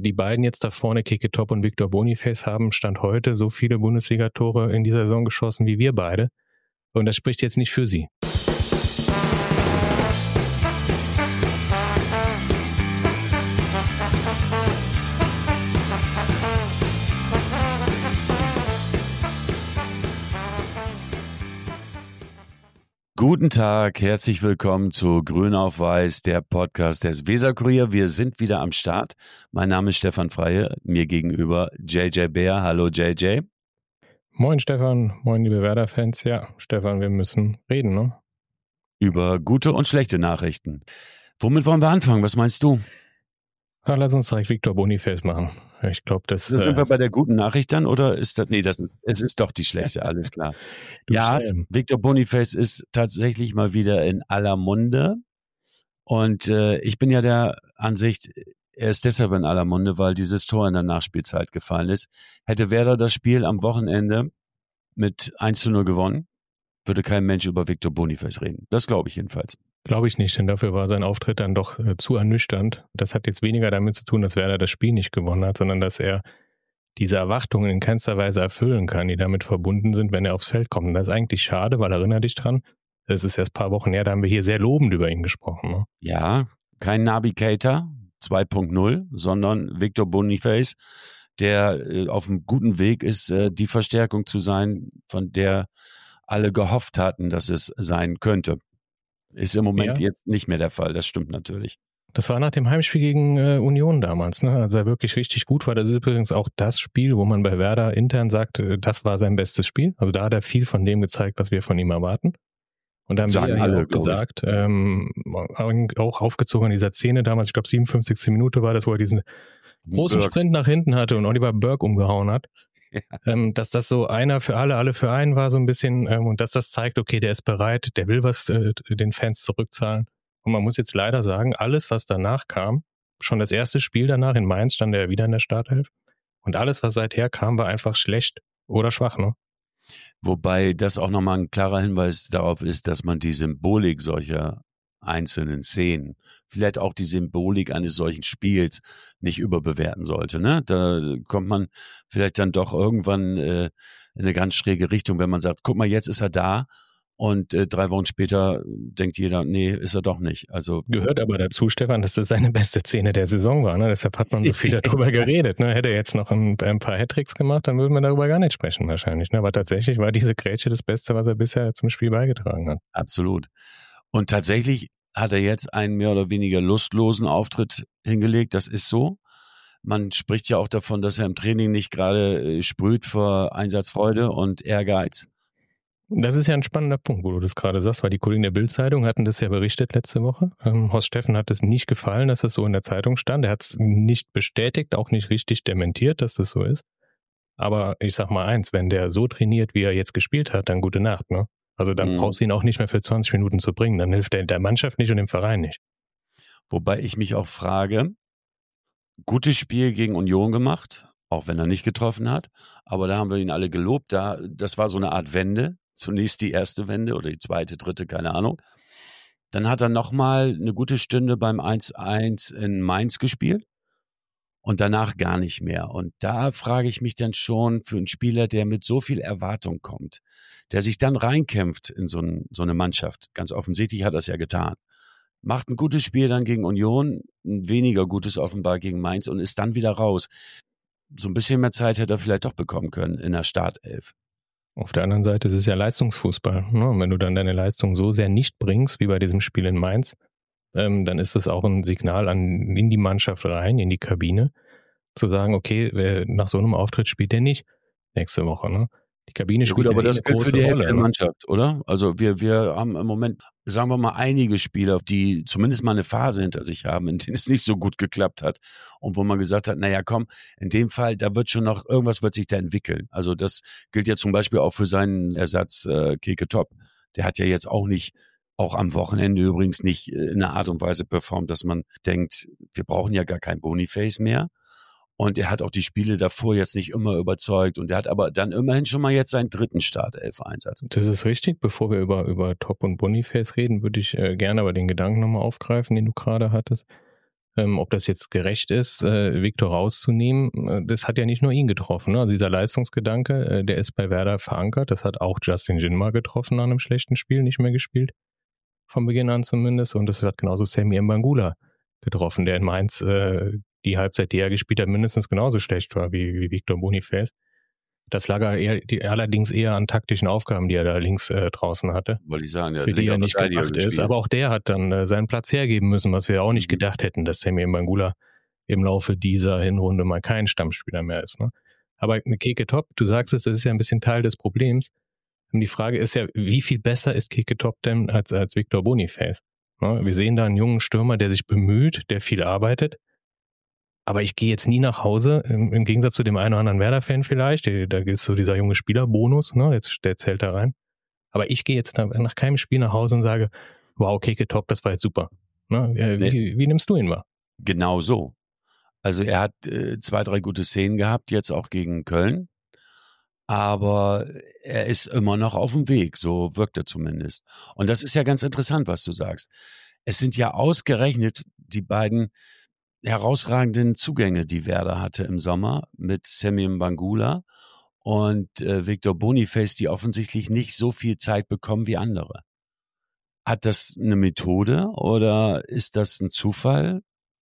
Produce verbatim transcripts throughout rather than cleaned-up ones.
die beiden jetzt da vorne, Keke Top und Victor Boniface, haben Stand heute so viele Bundesliga-Tore in dieser Saison geschossen wie wir beide. Und das spricht jetzt nicht für sie. Guten Tag, herzlich willkommen zu Grün auf Weiß, der Podcast des Weserkurier. Wir sind wieder am Start. Mein Name ist Stefan Freie, mir gegenüber J J Bär. Hallo J J. Moin Stefan, moin liebe Werder-Fans. Ja, Stefan, wir müssen reden, ne? Über gute und schlechte Nachrichten. Womit wollen wir anfangen? Was meinst du? Ach, lass uns direkt Victor Boniface machen. Ich glaube, das... Das sind äh, wir bei der guten Nachricht dann, oder ist das... Nee, das, es ist doch die schlechte, alles klar. Ja, Schelm. Victor Boniface ist tatsächlich mal wieder in aller Munde. Und äh, ich bin ja der Ansicht, er ist deshalb in aller Munde, weil dieses Tor in der Nachspielzeit gefallen ist. Hätte Werder das Spiel am Wochenende mit eins zu null gewonnen, würde kein Mensch über Victor Boniface reden. Das glaube ich jedenfalls. Glaube ich nicht, denn dafür war sein Auftritt dann doch äh, zu ernüchternd. Das hat jetzt weniger damit zu tun, dass Werder das Spiel nicht gewonnen hat, sondern dass er diese Erwartungen in keinster Weise erfüllen kann, die damit verbunden sind, wenn er aufs Feld kommt. Und das ist eigentlich schade, weil erinnere dich dran, das ist erst ein paar Wochen her, da haben wir hier sehr lobend über ihn gesprochen. Ne? Ja, kein Naby Keita zwei Punkt null, sondern Victor Boniface, der äh, auf einem guten Weg ist, äh, die Verstärkung zu sein, von der alle gehofft hatten, dass es sein könnte. Ist im Moment Ja. jetzt nicht mehr der Fall, das stimmt natürlich. Das war nach dem Heimspiel gegen äh, Union damals, ne? Als er wirklich richtig gut war. Das ist übrigens auch das Spiel, wo man bei Werder intern sagt, äh, das war sein bestes Spiel. Also da hat er viel von dem gezeigt, was wir von ihm erwarten. Und da haben Sagen wir ja alle, hier auch glaub ich. gesagt, ähm, auch aufgezogen an dieser Szene damals, ich glaube siebenundfünfzigste Minute war das, wo er diesen großen Burke. Sprint nach hinten hatte und Oliver Burke umgehauen hat. Ja. Ähm, dass das so einer für alle, alle für einen war so ein bisschen ähm, und dass das zeigt, okay, der ist bereit, der will was äh, den Fans zurückzahlen. Und man muss jetzt leider sagen, alles, was danach kam, schon das erste Spiel danach in Mainz stand er wieder in der Startelf und alles, was seither kam, war einfach schlecht oder schwach, ne? Wobei das auch nochmal ein klarer Hinweis darauf ist, dass man die Symbolik solcher einzelnen Szenen, vielleicht auch die Symbolik eines solchen Spiels nicht überbewerten sollte. Ne? Da kommt man vielleicht dann doch irgendwann äh, in eine ganz schräge Richtung, wenn man sagt, guck mal, jetzt ist er da und äh, drei Wochen später denkt jeder, nee, ist er doch nicht. Also Gehört aber dazu, Stefan, dass das seine beste Szene der Saison war. Ne? Deshalb hat man so viel darüber geredet. Ne? Hätte er jetzt noch ein, ein paar Hattricks gemacht, dann würden wir darüber gar nicht sprechen wahrscheinlich. Ne? Aber tatsächlich war diese Grätsche das Beste, was er bisher zum Spiel beigetragen hat. absolut. Und tatsächlich hat er jetzt einen mehr oder weniger lustlosen Auftritt hingelegt. Das ist so. Man spricht ja auch davon, dass er im Training nicht gerade äh, sprüht vor Einsatzfreude und Ehrgeiz. Das ist ja ein spannender Punkt, wo du das gerade sagst, weil die Kollegen der Bild-Zeitung hatten das ja berichtet letzte Woche. Ähm, Horst Steffen hat es nicht gefallen, dass das so in der Zeitung stand. Er hat es nicht bestätigt, auch nicht richtig dementiert, dass das so ist. Aber ich sag mal eins, wenn der so trainiert, wie er jetzt gespielt hat, dann gute Nacht, ne? Also dann Mhm. brauchst du ihn auch nicht mehr für zwanzig Minuten zu bringen. Dann hilft er der Mannschaft nicht und dem Verein nicht. Wobei ich mich auch frage, gutes Spiel gegen Union gemacht, auch wenn er nicht getroffen hat. Aber da haben wir ihn alle gelobt. Da, das war so eine Art Wende. Zunächst die erste Wende oder die zweite, dritte, keine Ahnung. Dann hat er nochmal eine gute Stunde beim eins eins in Mainz gespielt und danach gar nicht mehr. Und da frage ich mich dann schon für einen Spieler, der mit so viel Erwartung kommt, der sich dann reinkämpft in so, ein, so eine Mannschaft. Ganz offensichtlich hat er es ja getan. Macht ein gutes Spiel dann gegen Union, ein weniger gutes offenbar gegen Mainz und ist dann wieder raus. So ein bisschen mehr Zeit hätte er vielleicht doch bekommen können in der Startelf. Auf der anderen Seite ist es ja Leistungsfußball. Ne? Und wenn du dann deine Leistung so sehr nicht bringst, wie bei diesem Spiel in Mainz, ähm, dann ist es auch ein Signal an, in die Mannschaft rein, in die Kabine, zu sagen, okay, wer nach so einem Auftritt spielt der nicht nächste Woche. Ne? Die Kabine Ja spielt gut, aber ja eh das eine gilt für große die Hälfte Rolle. der Ne? Mannschaft, oder? Also wir, wir haben im Moment, sagen wir mal, einige Spieler, die zumindest mal eine Phase hinter sich haben, in denen es nicht so gut geklappt hat und wo man gesagt hat, naja komm, in dem Fall, da wird schon noch, irgendwas wird sich da entwickeln. Also das gilt ja zum Beispiel auch für seinen Ersatz äh, Keke Top. Der hat ja jetzt auch nicht, auch am Wochenende übrigens nicht in einer Art und Weise performt, dass man denkt, wir brauchen ja gar kein Boniface mehr. Und er hat auch die Spiele davor jetzt nicht immer überzeugt. Und er hat aber dann immerhin schon mal jetzt seinen dritten Startelf-Einsatz. Das ist richtig. Bevor wir über, über Top und Boniface reden, würde ich äh, gerne aber den Gedanken nochmal aufgreifen, den du gerade hattest. Ähm, ob das jetzt gerecht ist, äh, Viktor rauszunehmen, das hat ja nicht nur ihn getroffen. Ne? Also dieser Leistungsgedanke, äh, der ist bei Werder verankert. Das hat auch Justin Jinma getroffen nach einem schlechten Spiel, nicht mehr gespielt. Von Beginn an zumindest. Und das hat genauso Sammy Mbangula getroffen, der in Mainz äh, die Halbzeit, die er gespielt hat, mindestens genauso schlecht war wie, wie Victor Boniface. Das lag eher, die, allerdings eher an taktischen Aufgaben, die er da links äh, draußen hatte. Wollte ich sagen, ja, für die er nicht gemacht ist. Aber auch der hat dann äh, seinen Platz hergeben müssen, was wir auch nicht mhm. gedacht hätten, dass Sammy Mbangula im Laufe dieser Hinrunde mal kein Stammspieler mehr ist. Ne? Aber eine Keke Top, du sagst es, das ist ja ein bisschen Teil des Problems. Und die Frage ist ja, wie viel besser ist Keke Top denn als, als Victor Boniface? Ne? Wir sehen da einen jungen Stürmer, der sich bemüht, der viel arbeitet. Aber ich gehe jetzt nie nach Hause, im, im Gegensatz zu dem einen oder anderen Werder-Fan vielleicht, der, da ist so dieser junge Spielerbonus, ne? Jetzt, der zählt da rein. Aber ich gehe jetzt nach, nach keinem Spiel nach Hause und sage, wow, Keke Top, das war jetzt super. Ne? Äh, nee. wie, wie nimmst du ihn wahr? Genau so. Also er hat äh, zwei, drei gute Szenen gehabt, jetzt auch gegen Köln. Aber er ist immer noch auf dem Weg, so wirkt er zumindest. Und das ist ja ganz interessant, was du sagst. Es sind ja ausgerechnet die beiden herausragenden Zugänge, die Werder hatte im Sommer mit Sammy Mbangula und äh, Victor Boniface, die offensichtlich nicht so viel Zeit bekommen wie andere. Hat das eine Methode oder ist das ein Zufall?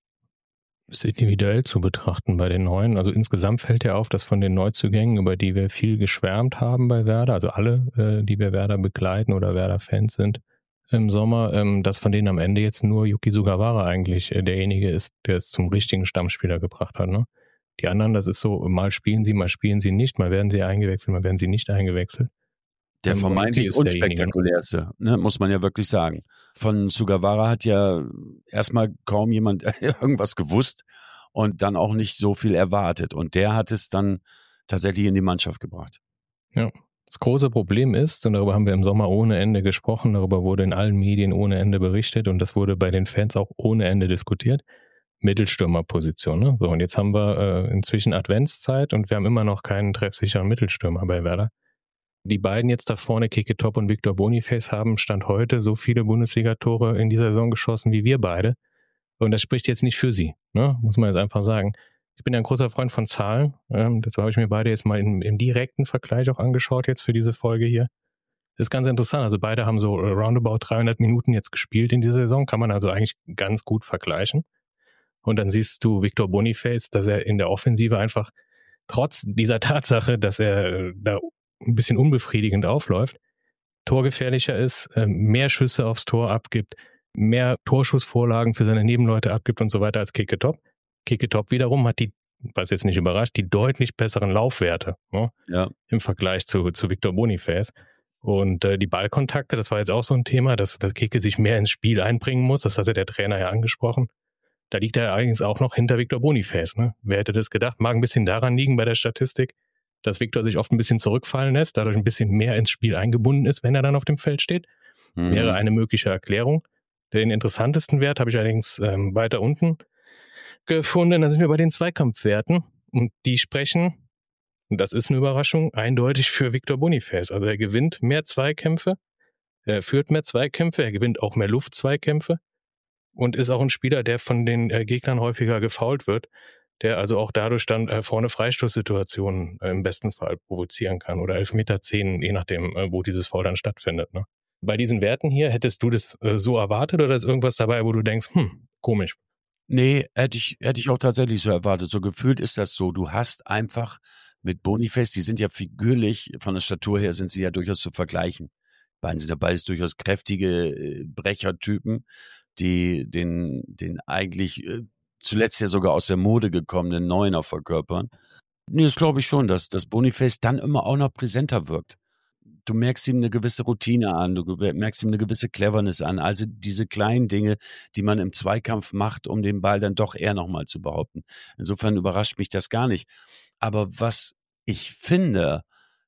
Ist individuell zu betrachten bei den Neuen. Also insgesamt fällt ja auf, dass von den Neuzugängen, über die wir viel geschwärmt haben bei Werder, also alle, äh, die wir Werder begleiten oder Werder-Fans sind im Sommer, ähm, dass von denen am Ende jetzt nur Yuki Sugawara eigentlich äh, derjenige ist, der es zum richtigen Stammspieler gebracht hat. Ne? Die anderen, das ist so, mal spielen sie, mal spielen sie nicht, mal werden sie eingewechselt, mal werden sie nicht eingewechselt. Der vermeintlich unspektakulärste, ne, muss man ja wirklich sagen. Von Sugawara hat ja erstmal kaum jemand irgendwas gewusst und dann auch nicht so viel erwartet. Und der hat es dann tatsächlich in die Mannschaft gebracht. Ja, das große Problem ist, und darüber haben wir im Sommer ohne Ende gesprochen, darüber wurde in allen Medien ohne Ende berichtet und das wurde bei den Fans auch ohne Ende diskutiert, Mittelstürmerposition. Ne? So, und jetzt haben wir äh, inzwischen Adventszeit und wir haben immer noch keinen treffsicheren Mittelstürmer bei Werder. Die beiden jetzt da vorne, Keke Top und Victor Boniface, haben Stand heute so viele Bundesliga-Tore in dieser Saison geschossen wie wir beide. Und das spricht jetzt nicht für sie, ne? Muss man jetzt einfach sagen. Ich bin ja ein großer Freund von Zahlen. Ähm, dazu habe ich mir beide jetzt mal im, im direkten Vergleich auch angeschaut jetzt für diese Folge hier. Das ist ganz interessant. Also beide haben so roundabout dreihundert Minuten jetzt gespielt in dieser Saison. Kann man also eigentlich ganz gut vergleichen. Und dann siehst du Victor Boniface, dass er in der Offensive einfach trotz dieser Tatsache, dass er da ein bisschen unbefriedigend aufläuft, torgefährlicher ist, mehr Schüsse aufs Tor abgibt, mehr Torschussvorlagen für seine Nebenleute abgibt und so weiter als Keke Top. Keke Top wiederum hat die, was jetzt nicht überrascht, die deutlich besseren Laufwerte, ne, ja, im Vergleich zu, zu Victor Boniface. Und äh, die Ballkontakte, das war jetzt auch so ein Thema, dass, dass Keke sich mehr ins Spiel einbringen muss, das hatte der Trainer ja angesprochen. Da liegt er allerdings auch noch hinter Victor Boniface. Ne? Wer hätte das gedacht? Mag ein bisschen daran liegen bei der Statistik, dass Victor sich oft ein bisschen zurückfallen lässt, dadurch ein bisschen mehr ins Spiel eingebunden ist, wenn er dann auf dem Feld steht. Mhm. Wäre eine mögliche Erklärung. Den interessantesten Wert habe ich allerdings ähm, weiter unten gefunden. Da sind wir bei den Zweikampfwerten. Und die sprechen, und das ist eine Überraschung, eindeutig für Victor Boniface. Also er gewinnt mehr Zweikämpfe, er führt mehr Zweikämpfe, er gewinnt auch mehr Luftzweikämpfe und ist auch ein Spieler, der von den äh, Gegnern häufiger gefoult wird, der also auch dadurch dann äh, vorne Freistoßsituationen äh, im besten Fall provozieren kann oder Elfmeter-Szenen, je nachdem, äh, wo dieses Foul dann stattfindet. Ne? Bei diesen Werten hier, hättest du das äh, so erwartet oder ist irgendwas dabei, wo du denkst, hm, komisch? Nee, hätte ich, hätte ich auch tatsächlich so erwartet. So gefühlt ist das so. Du hast einfach mit Boniface, die sind ja figürlich, von der Statur her sind sie ja durchaus zu vergleichen. Beiden sind ja beides durchaus kräftige äh, Brechertypen, die den, den eigentlich äh, zuletzt ja sogar aus der Mode gekommenen Neuner verkörpern. Nee, das glaube ich schon, dass, dass Boniface dann immer auch noch präsenter wirkt. Du merkst ihm eine gewisse Routine an, du merkst ihm eine gewisse Cleverness an, also diese kleinen Dinge, die man im Zweikampf macht, um den Ball dann doch eher nochmal zu behaupten. Insofern überrascht mich das gar nicht. Aber was ich finde,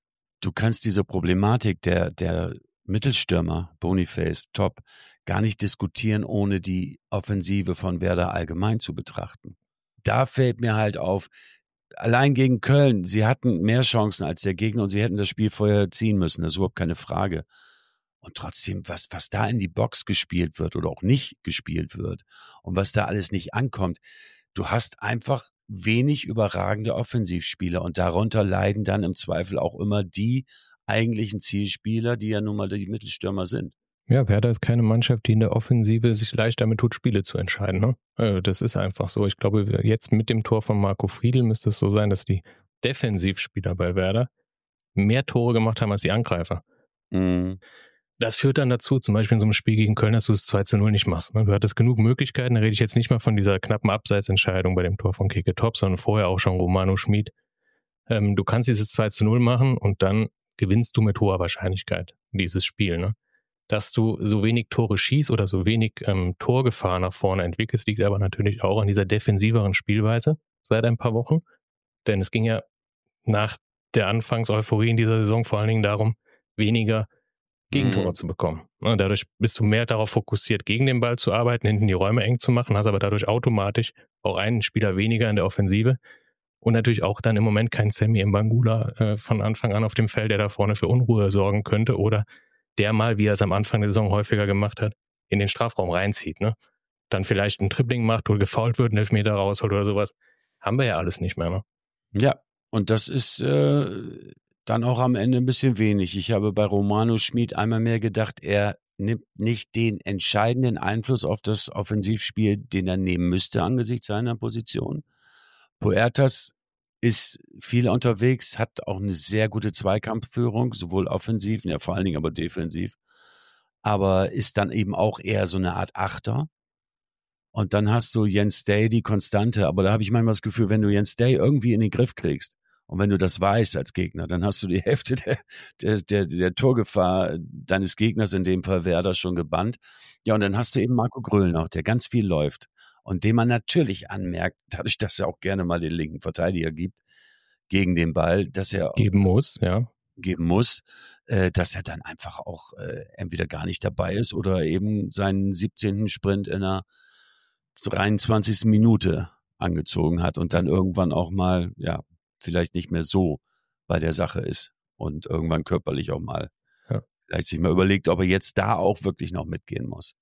du kannst diese Problematik der, der Mittelstürmer, Boniface, Top, gar nicht diskutieren, ohne die Offensive von Werder allgemein zu betrachten. Da fällt mir halt auf, allein gegen Köln, sie hatten mehr Chancen als der Gegner und sie hätten das Spiel vorher ziehen müssen, das ist überhaupt keine Frage. Und trotzdem, was, was da in die Box gespielt wird oder auch nicht gespielt wird und was da alles nicht ankommt, du hast einfach wenig überragende Offensivspieler und darunter leiden dann im Zweifel auch immer die eigentlichen Zielspieler, die ja nun mal die Mittelstürmer sind. Ja, Werder ist keine Mannschaft, die in der Offensive sich leicht damit tut, Spiele zu entscheiden. Ne? Äh, Das ist einfach so. Ich glaube, jetzt mit dem Tor von Marco Friedl müsste es so sein, dass die Defensivspieler bei Werder mehr Tore gemacht haben als die Angreifer. Mhm. Das führt dann dazu, zum Beispiel in so einem Spiel gegen Köln, dass du es zwei zu null nicht machst. Ne? Du hattest genug Möglichkeiten, da rede ich jetzt nicht mal von dieser knappen Abseitsentscheidung bei dem Tor von Keke Top, sondern vorher auch schon Romano Schmid. Ähm, du kannst dieses zwei zu null machen und dann gewinnst du mit hoher Wahrscheinlichkeit dieses Spiel. Ne? Dass du so wenig Tore schießt oder so wenig ähm, Torgefahr nach vorne entwickelst, liegt aber natürlich auch an dieser defensiveren Spielweise seit ein paar Wochen. Denn es ging ja nach der Anfangseuphorie in dieser Saison vor allen Dingen darum, weniger Gegentore Mhm. zu bekommen. Ne, dadurch bist du mehr darauf fokussiert, gegen den Ball zu arbeiten, hinten die Räume eng zu machen, hast aber dadurch automatisch auch einen Spieler weniger in der Offensive und natürlich auch dann im Moment kein Sammy Mbangula äh, von Anfang an auf dem Feld, der da vorne für Unruhe sorgen könnte oder der mal, wie er es am Anfang der Saison häufiger gemacht hat, in den Strafraum reinzieht. Ne? Dann vielleicht ein Dribbling macht oder gefoult wird, einen Elfmeter rausholt oder sowas. Haben wir ja alles nicht mehr. Ne? Ja, und das ist äh, dann auch am Ende ein bisschen wenig. Ich habe bei Romano Schmid einmal mehr gedacht, er nimmt nicht den entscheidenden Einfluss auf das Offensivspiel, den er nehmen müsste angesichts seiner Position. Puertas ist viel unterwegs, hat auch eine sehr gute Zweikampfführung, sowohl offensiv, ja vor allen Dingen aber defensiv, aber ist dann eben auch eher so eine Art Achter. Und dann hast du Jens Day, die Konstante. Aber da habe ich manchmal das Gefühl, wenn du Jens Day irgendwie in den Griff kriegst und wenn du das weißt als Gegner, dann hast du die Hälfte der, der, der, der Torgefahr deines Gegners, in dem Fall Werder, schon gebannt. Ja, und dann hast du eben Marco Gröll noch, der ganz viel läuft und dem man natürlich anmerkt, dadurch, dass er auch gerne mal den linken Verteidiger gibt gegen den Ball, dass er Geben muss, ja. geben muss, äh, dass er dann einfach auch äh, entweder gar nicht dabei ist oder eben seinen siebzehnten Sprint in einer dreiundzwanzigsten Minute angezogen hat und dann irgendwann auch mal, ja, vielleicht nicht mehr so bei der Sache ist und irgendwann körperlich auch mal Ja. vielleicht sich mal überlegt, ob er jetzt da auch wirklich noch mitgehen muss.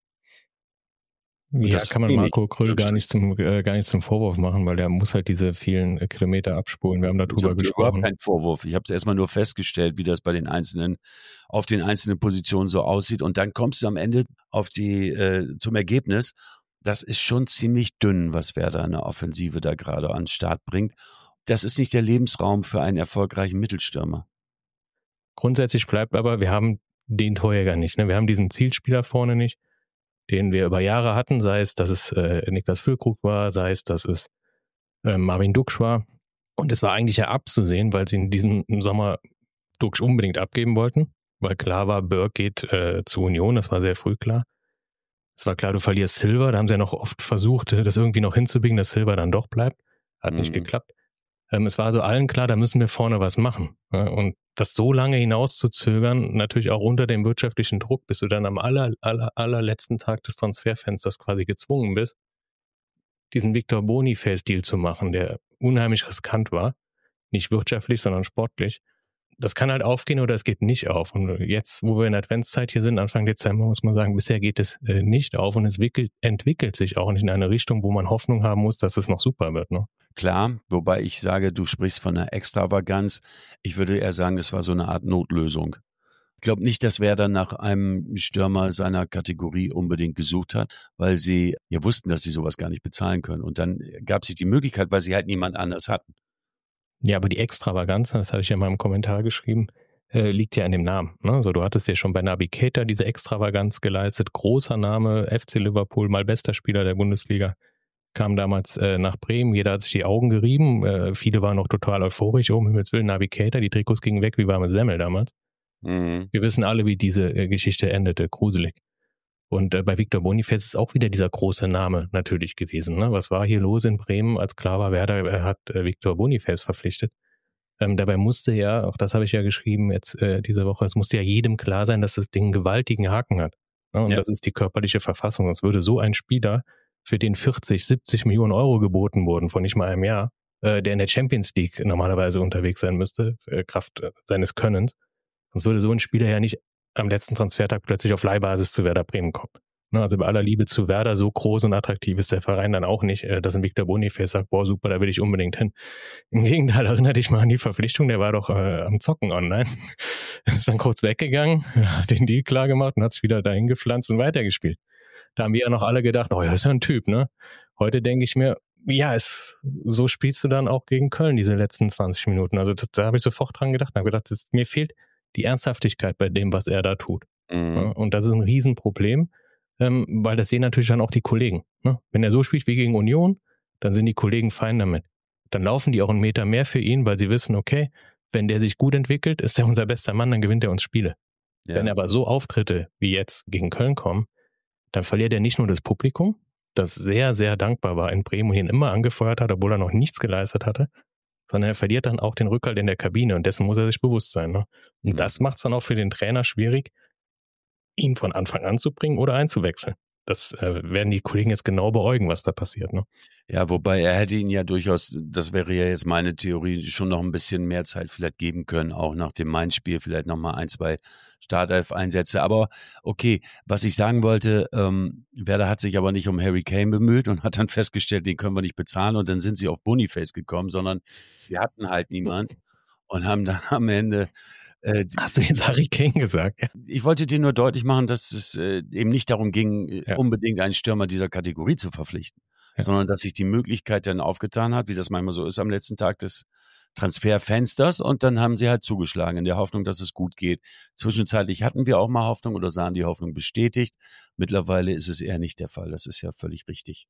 Und Ja, das kann man verstehe ich Marco Kröll unterm gar Strich. nicht zum äh, gar nicht zum Vorwurf machen, weil der muss halt diese vielen äh, Kilometer abspulen. Wir haben Ich darüber habe dir überhaupt gesprochen. keinen Vorwurf. Ich habe es erstmal nur festgestellt, wie das bei den einzelnen, auf den einzelnen Positionen so aussieht. Und dann kommst du am Ende auf die, äh, zum Ergebnis. Das ist schon ziemlich dünn, was Werder in der Offensive da gerade an den Start bringt. Das ist nicht der Lebensraum für einen erfolgreichen Mittelstürmer. Grundsätzlich bleibt aber, wir haben den Torjäger nicht. Ne? Wir haben diesen Zielspieler vorne nicht, den wir über Jahre hatten, sei es, dass es äh, Niklas Füllkrug war, sei es, dass es äh, Marvin Duksch war. Und es war eigentlich ja abzusehen, weil sie in diesem Sommer Duksch unbedingt abgeben wollten, weil klar war, Berg geht äh, zu Union, das war sehr früh klar. Es war klar, du verlierst Silva, da haben sie ja noch oft versucht, das irgendwie noch hinzubiegen, dass Silva dann doch bleibt. Hat nicht Mhm. geklappt. Ähm, es war also allen klar, da müssen wir vorne was machen. Ja, und das so lange hinauszuzögern, natürlich auch unter dem wirtschaftlichen Druck, bis du dann am aller, aller, allerletzten Tag des Transferfensters quasi gezwungen bist, diesen Victor Boniface-Deal zu machen, der unheimlich riskant war. Nicht wirtschaftlich, sondern sportlich. Das kann halt aufgehen oder es geht nicht auf. Und jetzt, wo wir in der Adventszeit hier sind, Anfang Dezember, muss man sagen, bisher geht es äh, nicht auf und es wickelt, entwickelt sich auch nicht in eine Richtung, wo man Hoffnung haben muss, dass es noch super wird. Ne? Klar, wobei ich sage, du sprichst von einer Extravaganz. Ich würde eher sagen, es war so eine Art Notlösung. Ich glaube nicht, dass Werder nach einem Stürmer seiner Kategorie unbedingt gesucht hat, weil sie ja wussten, dass sie sowas gar nicht bezahlen können. Und dann gab sich die Möglichkeit, weil sie halt niemand anders hatten. Ja, aber die Extravaganz, das hatte ich ja in meinem Kommentar geschrieben, äh, liegt ja in dem Namen. Ne? Also du hattest ja schon bei Naby Keita diese Extravaganz geleistet. Großer Name, F C Liverpool, mal bester Spieler der Bundesliga. Kam damals äh, nach Bremen, jeder hat sich die Augen gerieben. Äh, viele waren noch total euphorisch. Oh, um Himmels Willen, Naby Keita, die Trikots gingen weg wie warme Semmel damals. Mhm. Wir wissen alle, wie diese äh, Geschichte endete, gruselig. Und äh, bei Victor Boniface ist auch wieder dieser große Name natürlich gewesen. Ne? Was war hier los in Bremen, als klar war, Werder äh, hat äh, Victor Boniface verpflichtet? Ähm, dabei musste ja, auch das habe ich ja geschrieben jetzt äh, diese Woche, es musste ja jedem klar sein, dass das Ding einen gewaltigen Haken hat. Ne? Und Ja. das ist die körperliche Verfassung. Es würde so ein Spieler, für den vierzig, siebzig Millionen Euro geboten wurden vor nicht mal einem Jahr, äh, der in der Champions League normalerweise unterwegs sein müsste, äh, Kraft äh, seines Könnens. Sonst würde so ein Spieler ja nicht am letzten Transfertag plötzlich auf Leihbasis zu Werder Bremen kommt. Also bei aller Liebe zu Werder, so groß und attraktiv ist der Verein dann auch nicht, dass ein Victor Boniface sagt, boah super, da will ich unbedingt hin. Im Gegenteil, erinnere dich mal an die Verpflichtung, der war doch äh, am Zocken online. Ist dann kurz weggegangen, hat den Deal klar gemacht und hat es wieder dahin gepflanzt und weitergespielt. Da haben wir ja noch alle gedacht, oh, das ist ja ein Typ, ne? Heute denke ich mir, ja, es, so spielst du dann auch gegen Köln diese letzten zwanzig Minuten. Also das, da habe ich sofort dran gedacht und habe gedacht, das, mir fehlt die Ernsthaftigkeit bei dem, was er da tut. Mhm. Ja, und das ist ein Riesenproblem. Ähm, weil das sehen natürlich dann auch die Kollegen. Ne? Wenn er so spielt wie gegen Union, dann sind die Kollegen fein damit. Dann laufen die auch einen Meter mehr für ihn, weil sie wissen, okay, wenn der sich gut entwickelt, ist er unser bester Mann, dann gewinnt er uns Spiele. Ja. Wenn aber so Auftritte wie jetzt gegen Köln kommen, dann verliert er nicht nur das Publikum, das sehr, sehr dankbar war in Bremen und ihn immer angefeuert hat, obwohl er noch nichts geleistet hatte, sondern er verliert dann auch den Rückhalt in der Kabine und dessen muss er sich bewusst sein. Ne? Und mhm. das macht es dann auch für den Trainer schwierig, ihn von Anfang an zu bringen oder einzuwechseln. Das äh, werden die Kollegen jetzt genau beäugen, was da passiert. Ne? Ja, wobei er hätte ihn ja durchaus, das wäre ja jetzt meine Theorie, schon noch ein bisschen mehr Zeit vielleicht geben können, auch nach dem Main-Spiel vielleicht nochmal ein, zwei Startelf-Einsätze. Aber okay, was ich sagen wollte, ähm, Werder hat sich aber nicht um Harry Kane bemüht und hat dann festgestellt, den können wir nicht bezahlen und dann sind sie auf Boniface gekommen, sondern wir hatten halt niemand und haben dann am Ende Äh, Hast du jetzt Harry Kane gesagt? Ja. Ich wollte dir nur deutlich machen, dass es äh, eben nicht darum ging, ja. unbedingt einen Stürmer dieser Kategorie zu verpflichten, ja. sondern dass sich die Möglichkeit dann aufgetan hat, wie das manchmal so ist am letzten Tag des Transferfensters und dann haben sie halt zugeschlagen in der Hoffnung, dass es gut geht. Zwischenzeitlich hatten wir auch mal Hoffnung oder sahen die Hoffnung bestätigt. Mittlerweile ist es eher nicht der Fall. Das ist ja völlig richtig.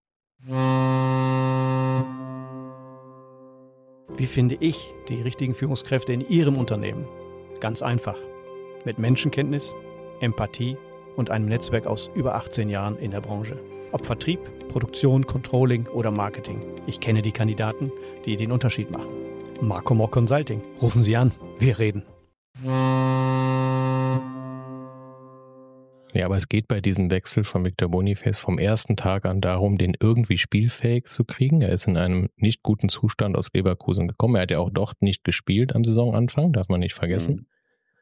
Wie finde ich die richtigen Führungskräfte in Ihrem Unternehmen? Ganz einfach. Mit Menschenkenntnis, Empathie und einem Netzwerk aus über achtzehn Jahren in der Branche. Ob Vertrieb, Produktion, Controlling oder Marketing. Ich kenne die Kandidaten, die den Unterschied machen. Marco Mock Consulting. Rufen Sie an. Wir reden. Ja, aber es geht bei diesem Wechsel von Victor Boniface vom ersten Tag an darum, den irgendwie spielfähig zu kriegen. Er ist in einem nicht guten Zustand aus Leverkusen gekommen. Er hat ja auch dort nicht gespielt am Saisonanfang, darf man nicht vergessen. Mhm.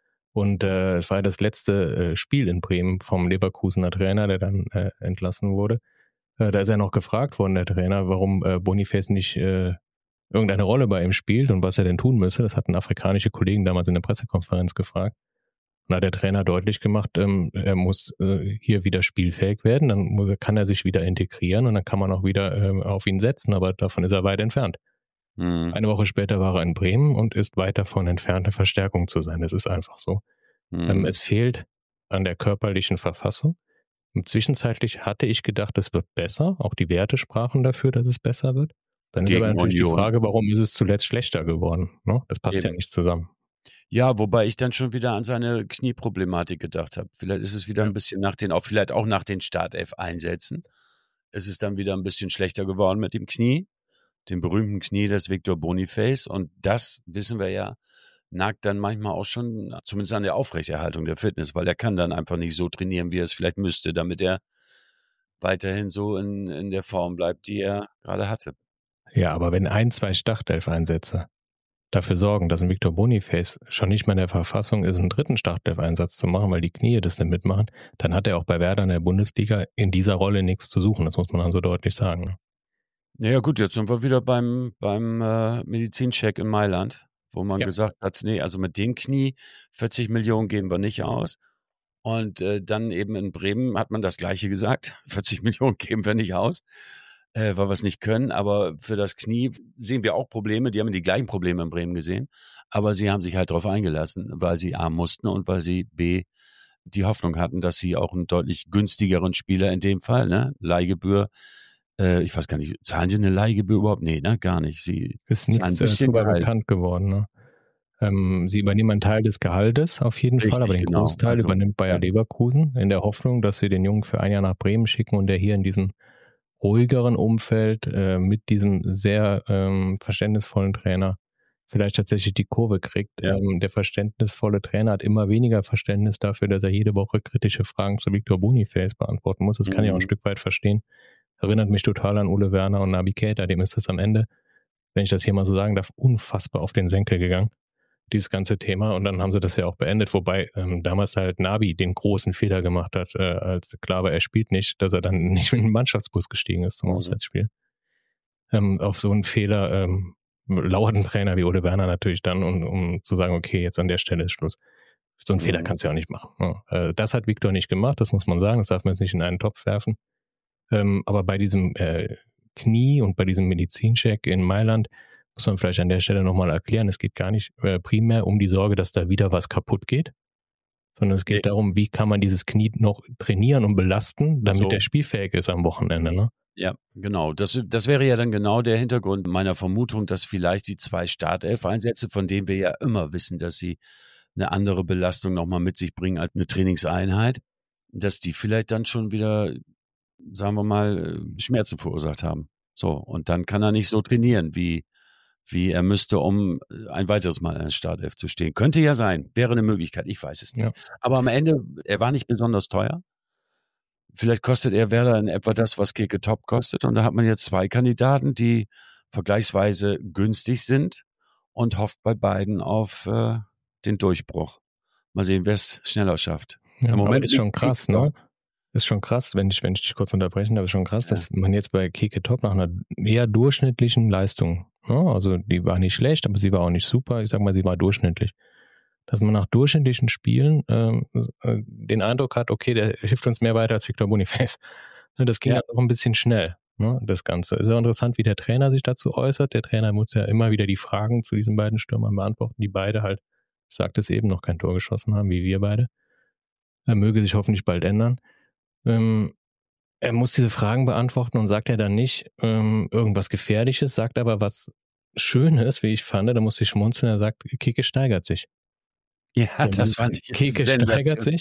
Und äh, es war das letzte äh, Spiel in Bremen vom Leverkusener Trainer, der dann äh, entlassen wurde. Äh, da ist er noch gefragt worden, der Trainer, warum äh, Boniface nicht äh, irgendeine Rolle bei ihm spielt und was er denn tun müsse. Das hatten afrikanische Kollegen damals in der Pressekonferenz gefragt. Und da hat der Trainer deutlich gemacht, ähm, er muss äh, hier wieder spielfähig werden, dann muss, kann er sich wieder integrieren und dann kann man auch wieder äh, auf ihn setzen, aber davon ist er weit entfernt. Mhm. Eine Woche später war er in Bremen und ist weit davon entfernt, eine Verstärkung zu sein. Das ist einfach so. Mhm. Ähm, es fehlt an der körperlichen Verfassung. Und zwischenzeitlich hatte ich gedacht, es wird besser. Auch die Werte sprachen dafür, dass es besser wird. Dann ist aber natürlich Union. Die Frage, warum ist es zuletzt schlechter geworden? Ne? Das passt Eben. ja nicht zusammen. Ja, wobei ich dann schon wieder an seine Knieproblematik gedacht habe. Vielleicht ist es wieder ja. ein bisschen nach den, auch vielleicht auch nach den Startelf-Einsätzen. Es ist dann wieder ein bisschen schlechter geworden mit dem Knie, dem berühmten Knie des Victor Boniface. Und das, wissen wir ja, nagt dann manchmal auch schon zumindest an der Aufrechterhaltung der Fitness, weil er kann dann einfach nicht so trainieren, wie er es vielleicht müsste, damit er weiterhin so in, in der Form bleibt, die er gerade hatte. Ja, aber wenn ein, zwei Startelf-Einsätze dafür sorgen, dass ein Victor Boniface schon nicht mehr in der Verfassung ist, einen dritten Startelf-Einsatz zu machen, weil die Knie das nicht mitmachen, dann hat er auch bei Werder in der Bundesliga in dieser Rolle nichts zu suchen. Das muss man dann so deutlich sagen. Naja gut, jetzt sind wir wieder beim, beim äh, Medizincheck in Mailand, wo man ja. gesagt hat, nee, also mit dem Knie vierzig Millionen geben wir nicht aus. Und äh, dann eben in Bremen hat man das Gleiche gesagt, vierzig Millionen geben wir nicht aus. Äh, weil wir es nicht können, aber für das Knie sehen wir auch Probleme, die haben die gleichen Probleme in Bremen gesehen, aber sie haben sich halt darauf eingelassen, weil sie A mussten und weil sie B die Hoffnung hatten, dass sie auch einen deutlich günstigeren Spieler in dem Fall, ne, Leihgebühr, äh, ich weiß gar nicht, zahlen sie eine Leihgebühr überhaupt? Nee, ne, gar nicht. Sie ist nichts darüber bekannt geworden, ne? Ähm, sie übernehmen einen Teil des Gehaltes auf jeden Richtig, Fall, aber den genau. Großteil also, übernimmt Bayer ja. Leverkusen in der Hoffnung, dass sie den Jungen für ein Jahr nach Bremen schicken und der hier in diesem ruhigeren Umfeld äh, mit diesem sehr ähm, verständnisvollen Trainer vielleicht tatsächlich die Kurve kriegt. Ja. Ähm, der verständnisvolle Trainer hat immer weniger Verständnis dafür, dass er jede Woche kritische Fragen zu Victor Boniface beantworten muss. Das mhm. kann ich auch ein Stück weit verstehen. Erinnert mich total an Ole Werner und Naby Keita. Dem ist es am Ende, wenn ich das hier mal so sagen darf, unfassbar auf den Senkel gegangen. dieses ganze Thema. Und dann haben sie das ja auch beendet, wobei ähm, damals halt Nabi den großen Fehler gemacht hat, äh, als klar war, er spielt nicht, dass er dann nicht mit dem Mannschaftsbus gestiegen ist zum mhm. Auswärtsspiel. Ähm, auf so einen Fehler ähm, lauert ein Trainer wie Ole Werner natürlich dann, um, um zu sagen, okay, jetzt an der Stelle ist Schluss. So einen mhm. Fehler kannst du ja auch nicht machen. Ja. Äh, das hat Viktor nicht gemacht, das muss man sagen, das darf man jetzt nicht in einen Topf werfen. Ähm, aber bei diesem äh, Knie und bei diesem Medizincheck in Mailand muss man vielleicht an der Stelle nochmal erklären, es geht gar nicht äh, primär um die Sorge, dass da wieder was kaputt geht, sondern es geht nee. darum, wie kann man dieses Knie noch trainieren und belasten, damit so. der spielfähig ist am Wochenende, ne? Ja, genau. Das, das wäre ja dann genau der Hintergrund meiner Vermutung, dass vielleicht die zwei Startelf-Einsätze, von denen wir ja immer wissen, dass sie eine andere Belastung nochmal mit sich bringen als eine Trainingseinheit, dass die vielleicht dann schon wieder, sagen wir mal, Schmerzen verursacht haben. So, und dann kann er nicht so trainieren, wie, wie er müsste, um ein weiteres Mal in der Startelf zu stehen. Könnte ja sein, wäre eine Möglichkeit, ich weiß es nicht. Ja. Aber am Ende, er war nicht besonders teuer. Vielleicht kostet er Werder in etwa das, was Keke Top kostet. Und da hat man jetzt zwei Kandidaten, die vergleichsweise günstig sind und hofft bei beiden auf äh, den Durchbruch. Mal sehen, wer es schneller schafft. Ja, Im Moment ist schon krass, ne? Ist schon krass, wenn ich, wenn ich dich kurz unterbrechen darf, ist schon krass, ja. dass man jetzt bei Keke Top nach einer eher durchschnittlichen Leistung, ne? Also die war nicht schlecht, aber sie war auch nicht super. Ich sag mal, sie war durchschnittlich. Dass man nach durchschnittlichen Spielen ähm, äh, den Eindruck hat, okay, der hilft uns mehr weiter als Victor Boniface. Das ging ja auch ein bisschen schnell, ne, das Ganze. Ist ja interessant, wie der Trainer sich dazu äußert. Der Trainer muss ja immer wieder die Fragen zu diesen beiden Stürmern beantworten, die beide halt, ich sagte es eben, noch kein Tor geschossen haben, wie wir beide. Er möge sich hoffentlich bald ändern. Ähm, er muss diese Fragen beantworten und sagt er dann nicht ähm, irgendwas Gefährliches, sagt aber was Schönes, wie ich fand. Da musste ich schmunzeln, er sagt, Keke steigert sich. Ja, so, das fand ich Keke steigert sich.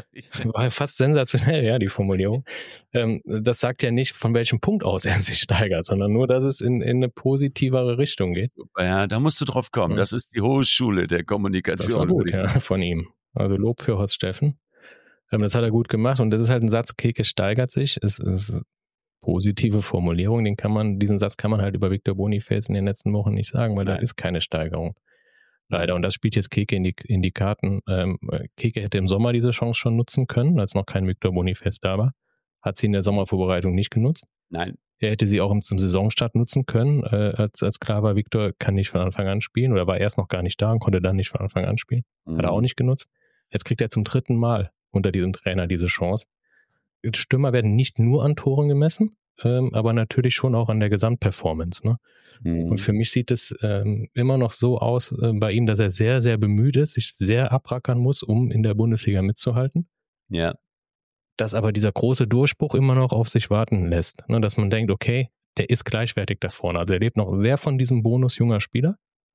War fast sensationell, ja, die Formulierung. Ähm, das sagt ja nicht, von welchem Punkt aus er sich steigert, sondern nur, dass es in, in eine positivere Richtung geht. Ja, da musst du drauf kommen. Das ist die hohe Schule der Kommunikation. Das war gut, ja, von ihm. Also Lob für Horst Steffen. Ähm, das hat er gut gemacht und das ist halt ein Satz, Keke steigert sich. Es ist positive Formulierung, den kann man, diesen Satz kann man halt über Victor Boniface in den letzten Wochen nicht sagen, weil Nein. da ist keine Steigerung. Leider. Und das spielt jetzt Keke in die, in die Karten. Ähm, Keke hätte im Sommer diese Chance schon nutzen können, als noch kein Victor Boniface da war. Hat sie in der Sommervorbereitung nicht genutzt. Nein. Er hätte sie auch zum Saisonstart nutzen können, äh, als, als klar war, Victor kann nicht von Anfang an spielen oder war erst noch gar nicht da und konnte dann nicht von Anfang an spielen. Mhm. Hat er auch nicht genutzt. Jetzt kriegt er zum dritten Mal unter diesem Trainer diese Chance. Die Stürmer werden nicht nur an Toren gemessen, ähm, aber natürlich schon auch an der Gesamtperformance, ne? Und für mich sieht es ähm, immer noch so aus äh, bei ihm, dass er sehr, sehr bemüht ist, sich sehr abrackern muss, um in der Bundesliga mitzuhalten. Ja. Dass aber dieser große Durchbruch immer noch auf sich warten lässt. Ne? Dass man denkt, okay, der ist gleichwertig da vorne. Also er lebt noch sehr von diesem Bonus junger Spieler.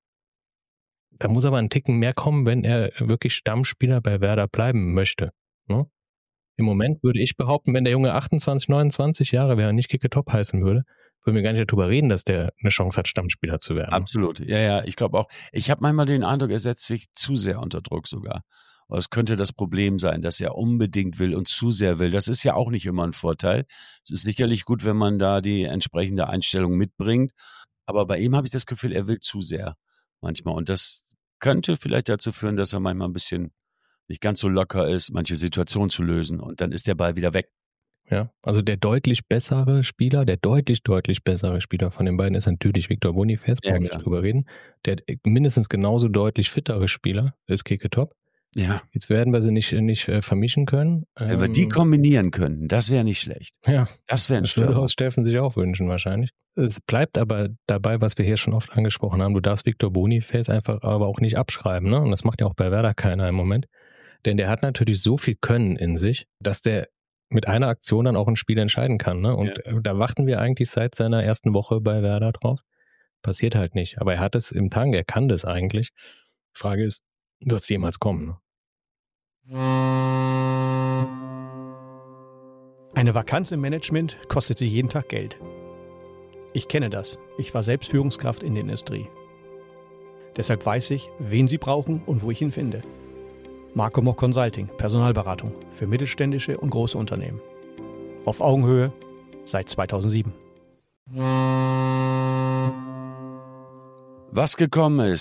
Da muss aber ein Ticken mehr kommen, wenn er wirklich Stammspieler bei Werder bleiben möchte. Ne? Im Moment würde ich behaupten, wenn der Junge achtundzwanzig, neunundzwanzig Jahre wäre und nicht Keke Top heißen würde, würden wir gar nicht darüber reden, dass der eine Chance hat, Stammspieler zu werden. Absolut, ja, ja, ich glaube auch. Ich habe manchmal den Eindruck, er setzt sich zu sehr unter Druck sogar. Aber es könnte das Problem sein, dass er unbedingt will und zu sehr will. Das ist ja auch nicht immer ein Vorteil. Es ist sicherlich gut, wenn man da die entsprechende Einstellung mitbringt. Aber bei ihm habe ich das Gefühl, er will zu sehr manchmal. Und das könnte vielleicht dazu führen, dass er manchmal ein bisschen nicht ganz so locker ist, manche Situationen zu lösen. Und dann ist der Ball wieder weg. Ja, also der deutlich bessere Spieler, der deutlich, deutlich bessere Spieler von den beiden ist natürlich Victor Boniface, brauchen wir nicht drüber reden. Der mindestens genauso deutlich fittere Spieler ist Keke Top. Ja. Jetzt werden wir sie nicht, nicht äh, vermischen können. Wenn wir die kombinieren könnten, das wäre nicht schlecht. Ja, das wäre ein Das würde Horst Steffen sich auch wünschen wahrscheinlich. Es bleibt aber dabei, was wir hier schon oft angesprochen haben, du darfst Victor Boniface einfach aber auch nicht abschreiben, ne? Und das macht ja auch bei Werder keiner im Moment. Denn der hat natürlich so viel Können in sich, dass der mit einer Aktion dann auch ein Spiel entscheiden kann. Ne? Und ja. da warten wir eigentlich seit seiner ersten Woche bei Werder drauf. Passiert halt nicht. Aber er hat es im Tank, er kann das eigentlich. Die Frage ist, wird es jemals kommen? Ne? Eine Vakanz im Management kostet sie jeden Tag Geld. Ich kenne das. Ich war selbst Führungskraft in der Industrie. Deshalb weiß ich, wen Sie brauchen und wo ich ihn finde. Marco Mock Consulting, Personalberatung für mittelständische und große Unternehmen. Auf Augenhöhe seit zweitausendsieben. Was gekommen ist,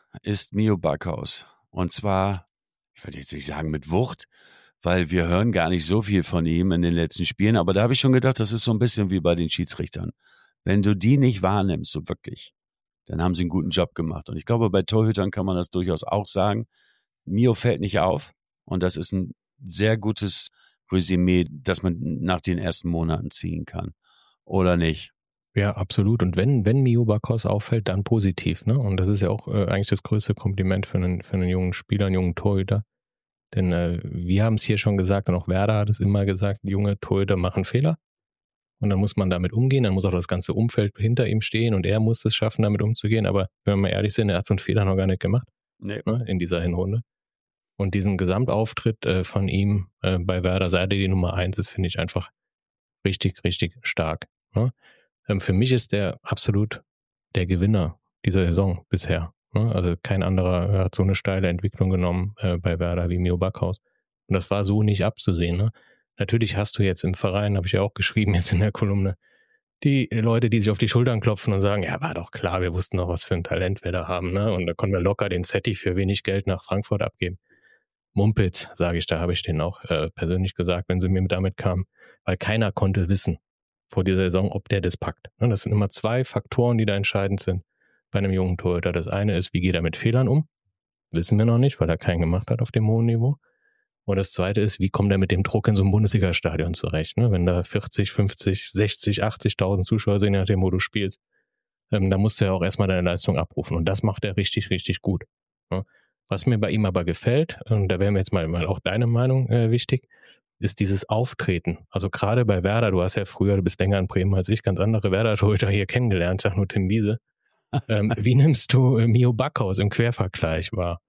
ist Mio Backhaus. Und zwar, ich würde jetzt nicht sagen mit Wucht, weil wir hören gar nicht so viel von ihm in den letzten Spielen. Aber da habe ich schon gedacht, das ist so ein bisschen wie bei den Schiedsrichtern. Wenn du die nicht wahrnimmst, so wirklich, dann haben sie einen guten Job gemacht. Und ich glaube, bei Torhütern kann man das durchaus auch sagen. Mio fällt nicht auf. Und das ist ein sehr gutes Resümee, das man nach den ersten Monaten ziehen kann. Oder nicht? Ja, absolut. Und wenn, wenn Mio Backhaus auffällt, dann positiv, ne? Und das ist ja auch äh, eigentlich das größte Kompliment für einen, für einen jungen Spieler, einen jungen Torhüter. Denn äh, wir haben es hier schon gesagt und auch Werder hat es immer gesagt, junge Torhüter machen Fehler. Und dann muss man damit umgehen, dann muss auch das ganze Umfeld hinter ihm stehen und er muss es schaffen, damit umzugehen. Aber wenn wir mal ehrlich sind, er hat so einen Fehler noch gar nicht gemacht, Nee. ne, in dieser Hinrunde. Und diesen Gesamtauftritt äh, von ihm äh, bei Werder, seit er die Nummer eins ist, finde ich einfach richtig, richtig stark. Ne? Ähm, für mich ist der absolut der Gewinner dieser Saison bisher. Ne? Also kein anderer hat so eine steile Entwicklung genommen äh, bei Werder wie Mio Backhaus. Und das war so nicht abzusehen. Ne? Natürlich hast du jetzt im Verein, habe ich ja auch geschrieben jetzt in der Kolumne, die Leute, die sich auf die Schultern klopfen und sagen, ja, war doch klar, wir wussten doch, was für ein Talent wir da haben. Ne? Und da konnten wir locker den Zetti für wenig Geld nach Frankfurt abgeben. Mumpitz, sage ich, da habe ich den auch äh, persönlich gesagt, wenn sie mir damit kamen, weil keiner konnte wissen vor dieser Saison, ob der das packt. Ne? Das sind immer zwei Faktoren, die da entscheidend sind bei einem jungen Torhüter. Das eine ist, wie geht er mit Fehlern um? Wissen wir noch nicht, weil er keinen gemacht hat auf dem hohen Niveau. Und das zweite ist, wie kommt er mit dem Druck in so einem Bundesliga-Stadion zurecht? Ne? Wenn da vierzig, fünfzig, sechzig, achtzigtausend Zuschauer sind, je nachdem, wo du spielst, ähm, da musst du ja auch erstmal deine Leistung abrufen. Und das macht er richtig, richtig gut. Ne? Was mir bei ihm aber gefällt, und da wäre mir jetzt mal, mal auch deine Meinung äh, wichtig, ist dieses Auftreten. Also gerade bei Werder, du hast ja früher, du bist länger in Bremen als ich, ganz andere Werder-Torhüter hier kennengelernt, sag nur Tim Wiese. ähm, wie nimmst du äh, Mio Backhaus im Quervergleich wahr?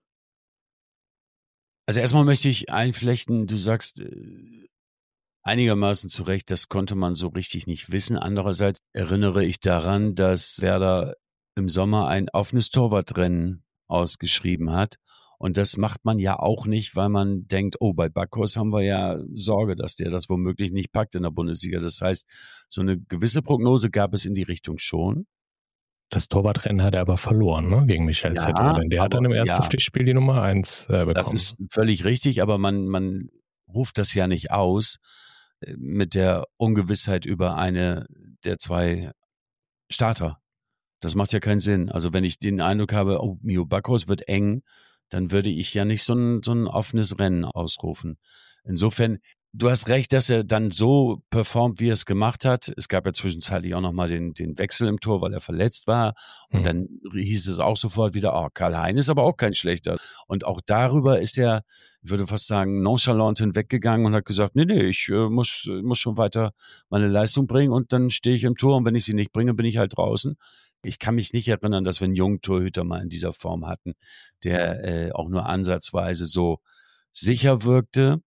Also erstmal möchte ich einflechten, du sagst äh, einigermaßen zu Recht, das konnte man so richtig nicht wissen. Andererseits erinnere ich daran, dass Werder im Sommer ein offenes Torwartrennen ausgeschrieben hat. Und das macht man ja auch nicht, weil man denkt, oh, bei Backhaus haben wir ja Sorge, dass der das womöglich nicht packt in der Bundesliga. Das heißt, so eine gewisse Prognose gab es in die Richtung schon. Das Torwartrennen hat er aber verloren, ne, gegen Michael Ja, Zetter. Denn der hat dann im ersten ja. Pflichtspiel die Nummer eins äh, bekommen. Das ist völlig richtig, aber man, man ruft das ja nicht aus äh, mit der Ungewissheit über eine der zwei Starter. Das macht ja keinen Sinn. Also wenn ich den Eindruck habe, oh, Mio Backhaus wird eng, dann würde ich ja nicht so ein, so ein offenes Rennen ausrufen. Insofern, du hast recht, dass er dann so performt, wie er es gemacht hat. Es gab ja zwischenzeitlich auch nochmal den, den Wechsel im Tor, weil er verletzt war. Und mhm. dann hieß es auch sofort wieder, oh, Karl-Hein ist aber auch kein schlechter. Und auch darüber ist er, ich würde fast sagen, nonchalant hinweggegangen und hat gesagt, nee, nee, ich äh, muss, muss schon weiter meine Leistung bringen und dann stehe ich im Tor und wenn ich sie nicht bringe, bin ich halt draußen. Ich kann mich nicht erinnern, dass wir einen jungen Torhüter mal in dieser Form hatten, der äh, auch nur ansatzweise so sicher wirkte,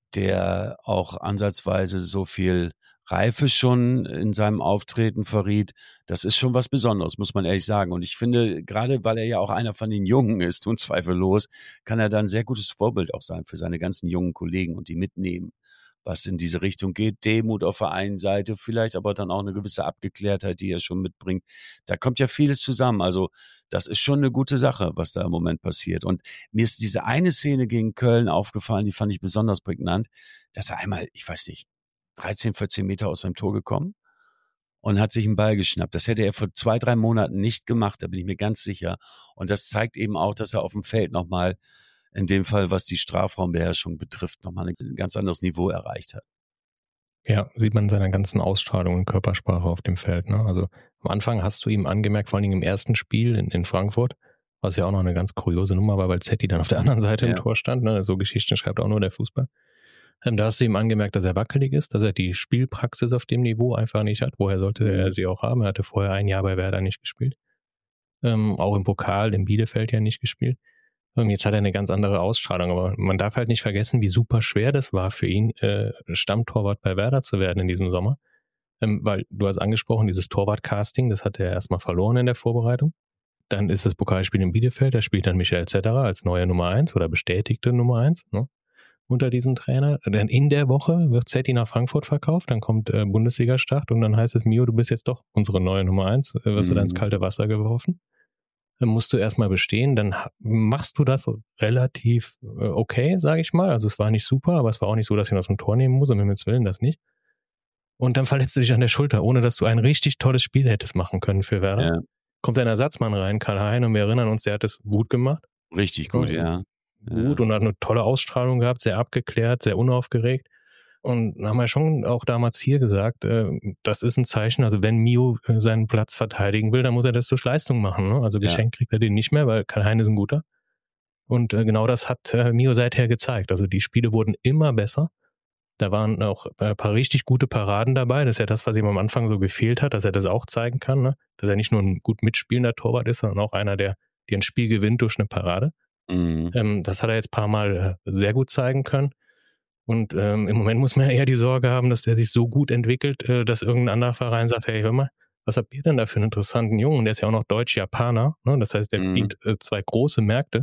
der auch ansatzweise so viel Reife schon in seinem Auftreten verriet. Das ist schon was Besonderes, muss man ehrlich sagen. Und ich finde, gerade weil er ja auch einer von den Jungen ist, unzweifellos, kann er da ein sehr gutes Vorbild auch sein für seine ganzen jungen Kollegen und die mitnehmen, was in diese Richtung geht. Demut auf der einen Seite, vielleicht aber dann auch eine gewisse Abgeklärtheit, die er schon mitbringt. Da kommt ja vieles zusammen. Also das ist schon eine gute Sache, was da im Moment passiert. Und mir ist diese eine Szene gegen Köln aufgefallen, die fand ich besonders prägnant, dass er einmal, ich weiß nicht, dreizehn, vierzehn Meter aus seinem Tor gekommen und hat sich einen Ball geschnappt. Das hätte er vor zwei, drei Monaten nicht gemacht, da bin ich mir ganz sicher. Und das zeigt eben auch, dass er auf dem Feld nochmal, in dem Fall, was die Strafraumbeherrschung betrifft, nochmal ein ganz anderes Niveau erreicht hat. Ja, sieht man in seiner ganzen Ausstrahlung und Körpersprache auf dem Feld. Ne? Also am Anfang hast du ihm angemerkt, vor allen Dingen im ersten Spiel in, in Frankfurt, was ja auch noch eine ganz kuriose Nummer war, weil Zetti dann auf der anderen Seite ja. im Tor stand. Ne? So Geschichten schreibt auch nur der Fußball. Ähm, da hast du ihm angemerkt, dass er wackelig ist, dass er die Spielpraxis auf dem Niveau einfach nicht hat. Woher sollte mhm. er sie auch haben? Er hatte vorher ein Jahr bei Werder nicht gespielt. Ähm, auch im Pokal, in Bielefeld ja nicht gespielt. Und jetzt hat er eine ganz andere Ausstrahlung, aber man darf halt nicht vergessen, wie super schwer das war für ihn, äh, Stammtorwart bei Werder zu werden in diesem Sommer. Ähm, weil du hast angesprochen, dieses Torwart-Casting, das hat er erstmal verloren in der Vorbereitung. Dann ist das Pokalspiel in Bielefeld, da spielt dann Michael Zetterer als neuer Nummer eins oder bestätigte Nummer eins, ne, unter diesem Trainer. Dann in der Woche wird Zetti nach Frankfurt verkauft, dann kommt äh, Bundesliga-Start und dann heißt es, Mio, du bist jetzt doch unsere neue Nummer eins, äh, wirst mhm. du dann ins kalte Wasser geworfen. dann musst du erstmal bestehen, dann machst du das relativ okay, sage ich mal. Also es war nicht super, aber es war auch nicht so, dass ich ihn aus dem Tor nehmen muss, um Himmels Willen das nicht. Und dann verletzt du dich an der Schulter, ohne dass du ein richtig tolles Spiel hättest machen können für Werder. Ja. Kommt ein Ersatzmann rein, Karl-Hein, und wir erinnern uns, der hat es gut gemacht. Richtig gut, ja. Gut ja. und hat eine tolle Ausstrahlung gehabt, sehr abgeklärt, sehr unaufgeregt. Und haben wir schon auch damals hier gesagt, äh, das ist ein Zeichen, also wenn Mio seinen Platz verteidigen will, dann muss er das durch Leistung machen. Ne? Also geschenkt ja. kriegt er den nicht mehr, weil Karl-Hein ist ein guter. Und äh, genau das hat äh, Mio seither gezeigt. Also die Spiele wurden immer besser. Da waren auch ein paar richtig gute Paraden dabei. Das ist ja das, was ihm am Anfang so gefehlt hat, dass er das auch zeigen kann. Ne? Dass er nicht nur ein gut mitspielender Torwart ist, sondern auch einer, der dir ein Spiel gewinnt durch eine Parade. Mhm. Ähm, das hat er jetzt ein paar Mal äh, sehr gut zeigen können. Und ähm, im Moment muss man ja eher die Sorge haben, dass der sich so gut entwickelt, äh, dass irgendein anderer Verein sagt, hey, hör mal, was habt ihr denn da für einen interessanten Jungen? Der ist ja auch noch Deutsch-Japaner. Ne? Das heißt, der Mhm. bedient äh, zwei große Märkte.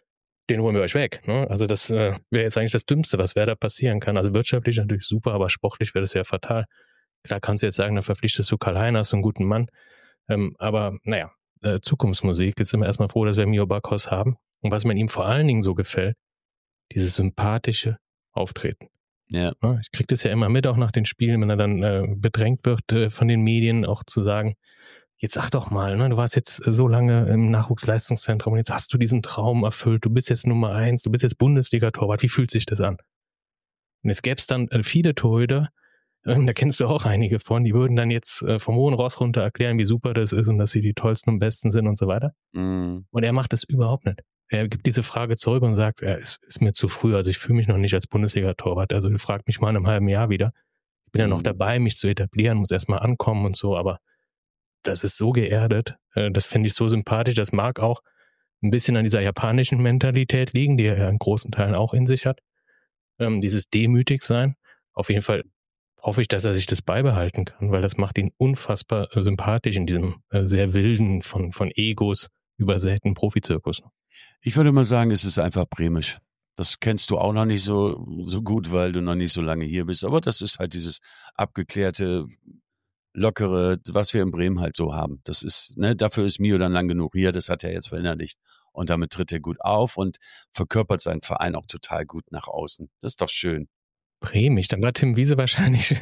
Den holen wir euch weg. Ne? Also das äh, wäre jetzt eigentlich das Dümmste, was da passieren kann. Also wirtschaftlich natürlich super, aber sportlich wäre das ja fatal. Klar kannst du jetzt sagen, dann verpflichtest du Karl-Hein, hast du einen guten Mann. Ähm, aber naja, äh, Zukunftsmusik. Jetzt sind wir erstmal froh, dass wir Mio Backhaus haben. Und was mir ihm vor allen Dingen so gefällt, dieses sympathische Auftreten. Ja. Ich kriege das ja immer mit, auch nach den Spielen, wenn er dann äh, bedrängt wird äh, von den Medien, auch zu sagen, jetzt sag doch mal, ne, du warst jetzt so lange im Nachwuchsleistungszentrum und jetzt hast du diesen Traum erfüllt, du bist jetzt Nummer eins, du bist jetzt Bundesliga-Torwart, wie fühlt sich das an? Und jetzt gäbe es dann äh, viele Torhüter, äh, da kennst du auch einige von, die würden dann jetzt äh, vom hohen Ross runter erklären, wie super das ist und dass sie die tollsten und besten sind und so weiter. Mhm. Und er macht das überhaupt nicht. Er gibt diese Frage zurück und sagt, ja, es ist mir zu früh, also ich fühle mich noch nicht als Bundesliga-Torwart, also du fragst mich mal in einem halben Jahr wieder. Ich bin mhm. ja noch dabei, mich zu etablieren, muss erstmal ankommen und so, aber das ist so geerdet, das finde ich so sympathisch, das mag auch ein bisschen an dieser japanischen Mentalität liegen, die er ja in großen Teilen auch in sich hat, ähm, dieses demütig sein. Auf jeden Fall hoffe ich, dass er sich das beibehalten kann, weil das macht ihn unfassbar sympathisch in diesem äh, sehr wilden, von, von Egos übersäten Profizirkus. Ich würde mal sagen, es ist einfach bremisch. Das kennst du auch noch nicht so, so gut, weil du noch nicht so lange hier bist. Aber das ist halt dieses abgeklärte, lockere, was wir in Bremen halt so haben. Das ist, ne, dafür ist Mio dann lang genug hier, das hat er jetzt verinnerlicht. Und damit tritt er gut auf und verkörpert seinen Verein auch total gut nach außen. Das ist doch schön. Bremig, dann war Tim Wiese wahrscheinlich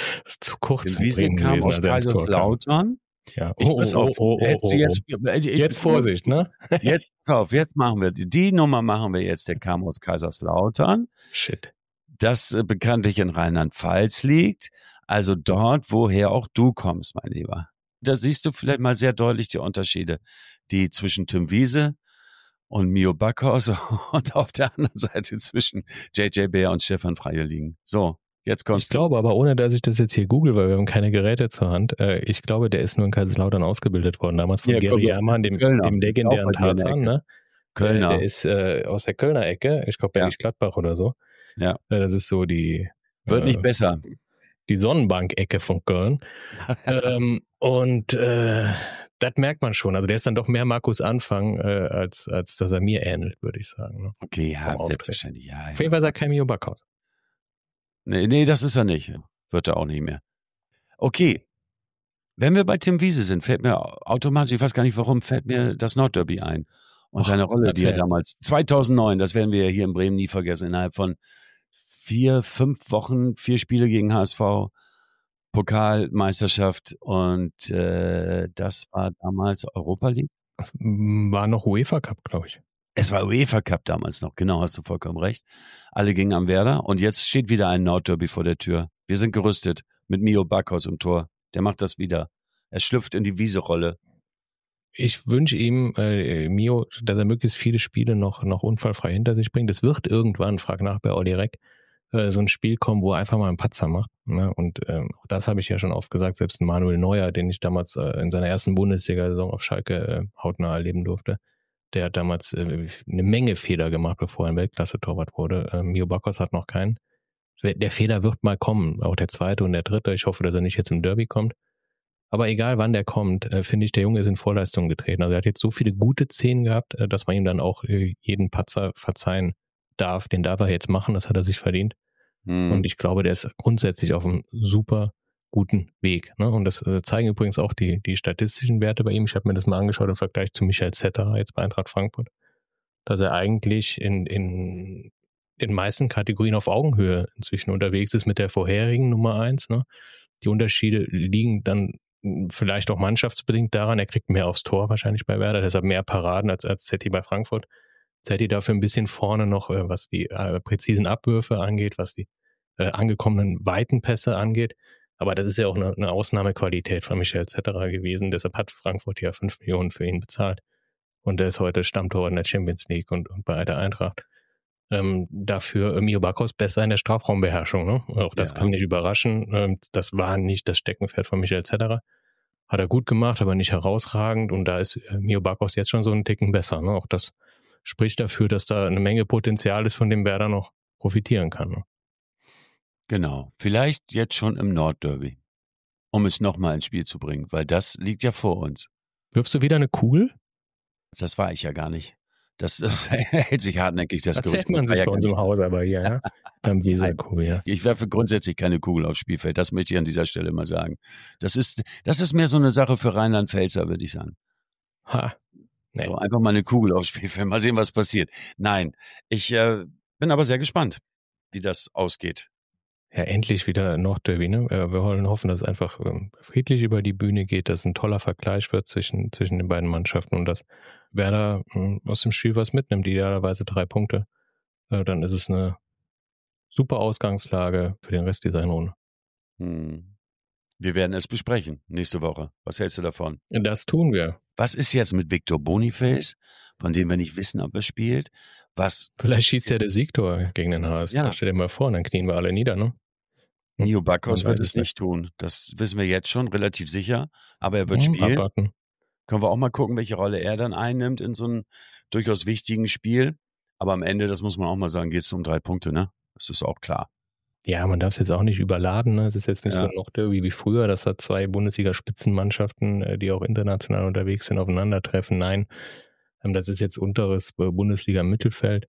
zu kurz. Tim Wiese kam aus Kaiserslautern. Ja. Ich, Oh, pass oh, auf, oh, oh, jetzt, oh, oh. jetzt, ich, jetzt Vorsicht, ne? Jetzt, pass auf, jetzt machen wir, die, die Nummer machen wir jetzt, der kam aus Kaiserslautern. Shit. Das äh, bekanntlich in Rheinland-Pfalz liegt, also dort, woher auch du kommst, mein Lieber. Da siehst du vielleicht mal sehr deutlich die Unterschiede, die zwischen Tim Wiese und Mio Backhaus und auf der anderen Seite zwischen J J Bär und Stefan Freie liegen. So. Jetzt kommst ich glaube aber, ohne dass ich das jetzt hier google, weil wir haben keine Geräte zur Hand, äh, ich glaube, der ist nur in Kaiserslautern ausgebildet worden, damals von ja, Gary Ehrmann, dem, dem legendären Tarzan, ne? Kölner. Der, der ist äh, aus der Kölner Ecke, ich glaube, Bergisch Gladbach oder so. Ja. Äh, das ist so die... Wird äh, nicht besser. Die Sonnenbank-Ecke von Köln. ähm, und äh, das merkt man schon. Also der ist dann doch mehr Markus Anfang, äh, als, als dass er mir ähnelt, würde ich sagen. Ne? Okay, ja, selbstverständlich. Ja, ja. Auf jeden Fall ist er kein Mio Backhaus. Nee, nee, das ist er nicht. Wird er auch nicht mehr. Okay. Wenn wir bei Tim Wiese sind, fällt mir automatisch, ich weiß gar nicht warum, fällt mir das Nordderby ein. Und Och, seine Rolle, die er damals, zweitausendneun, das werden wir hier in Bremen nie vergessen, innerhalb von vier, fünf Wochen, vier Spiele gegen H S V, Pokalmeisterschaft und äh, das war damals Europa League. War noch UEFA Cup, glaube ich. Es war UEFA Cup damals noch, genau, hast du vollkommen recht. Alle gingen am Werder und jetzt steht wieder ein Nordderby vor der Tür. Wir sind gerüstet mit Mio Backhaus im Tor. Der macht das wieder. Er schlüpft in die Wiese-Rolle. Ich wünsche ihm, äh, Mio, dass er möglichst viele Spiele noch, noch unfallfrei hinter sich bringt. Es wird irgendwann, frag nach bei Olli Reck, äh, so ein Spiel kommen, wo er einfach mal einen Patzer macht. Ne? Und ähm, auch das habe ich ja schon oft gesagt, selbst ein Manuel Neuer, den ich damals äh, in seiner ersten Bundesliga-Saison auf Schalke äh, hautnah erleben durfte, der hat damals äh, eine Menge Fehler gemacht, bevor er ein Weltklasse-Torwart wurde. Äh, Mio Backhaus hat noch keinen. Der Fehler wird mal kommen, auch der zweite und der dritte. Ich hoffe, dass er nicht jetzt im Derby kommt. Aber egal, wann der kommt, äh, finde ich, der Junge ist in Vorleistung getreten. Also er hat jetzt so viele gute Szenen gehabt, äh, dass man ihm dann auch äh, jeden Patzer verzeihen darf. Den darf er jetzt machen, das hat er sich verdient. Hm. Und ich glaube, der ist grundsätzlich auf einem super guten Weg. Ne? Und das also zeigen übrigens auch die, die statistischen Werte bei ihm. Ich habe mir das mal angeschaut im Vergleich zu Michael Zetterer jetzt bei Eintracht Frankfurt, dass er eigentlich in, in den meisten Kategorien auf Augenhöhe inzwischen unterwegs ist mit der vorherigen Nummer eins. Ne? Die Unterschiede liegen dann vielleicht auch mannschaftsbedingt daran, er kriegt mehr aufs Tor wahrscheinlich bei Werder, deshalb mehr Paraden als, als Zetti bei Frankfurt. Zetti dafür ein bisschen vorne noch, äh, was die äh, präzisen Abwürfe angeht, was die äh, angekommenen weiten Pässe angeht. Aber das ist ja auch eine, eine Ausnahmequalität von Michael Zetterer gewesen. Deshalb hat Frankfurt ja fünf Millionen für ihn bezahlt. Und der ist heute Stammtorwart in der Champions League und, und bei der Eintracht. Ähm, dafür Mio Bakos besser in der Strafraumbeherrschung. Ne? Auch das ja. kann nicht überraschen. Ähm, das war nicht das Steckenpferd von Michael Zetterer. Hat er gut gemacht, aber nicht herausragend. Und da ist äh, Mio Bakos jetzt schon so einen Ticken besser. Ne? Auch das spricht dafür, dass da eine Menge Potenzial ist, von dem Werder noch profitieren kann. Ne? Genau, vielleicht jetzt schon im Nordderby, um es nochmal ins Spiel zu bringen, weil das liegt ja vor uns. Wirfst du wieder eine Kugel? Das war ich ja gar nicht. Das, das hält sich hartnäckig, das Gerücht. Erzählt man sich ja bei uns im Haus aber hier, ja? Beim Weserkugel, ja. Ich werfe grundsätzlich keine Kugel aufs Spielfeld, das möchte ich an dieser Stelle mal sagen. Das ist, das ist mehr so eine Sache für Rheinland-Pfälzer, würde ich sagen. Ha, nee. So, einfach mal eine Kugel aufs Spielfeld, mal sehen, was passiert. Nein, ich äh, bin aber sehr gespannt, wie das ausgeht. Ja, endlich wieder Nordderby. Ne? Wir wollen hoffen, dass es einfach ähm, friedlich über die Bühne geht, dass es ein toller Vergleich wird zwischen, zwischen den beiden Mannschaften und dass Werder ähm, aus dem Spiel was mitnimmt, idealerweise drei Punkte. Äh, dann ist es eine super Ausgangslage für den Rest dieser Runde. Hm. Wir werden es besprechen nächste Woche. Was hältst du davon? Das tun wir. Was ist jetzt mit Victor Boniface, von dem wir nicht wissen, ob er spielt? Was Vielleicht schießt ja der Siegtor gegen den H S V. Ja. Stell dir mal vor, dann knien wir alle nieder, ne? Mio Bakos wird es nicht tun. Das wissen wir jetzt schon relativ sicher. Aber er wird hm, spielen. Abwarten. Können wir auch mal gucken, welche Rolle er dann einnimmt in so einem durchaus wichtigen Spiel. Aber am Ende, das muss man auch mal sagen, geht es um drei Punkte, ne? Das ist auch klar. Ja, man darf es jetzt auch nicht überladen. Ne? Es ist jetzt nicht ja. so noch Derby wie früher, dass da zwei Bundesliga-Spitzenmannschaften, die auch international unterwegs sind, aufeinandertreffen. Nein, das ist jetzt unteres Bundesliga-Mittelfeld.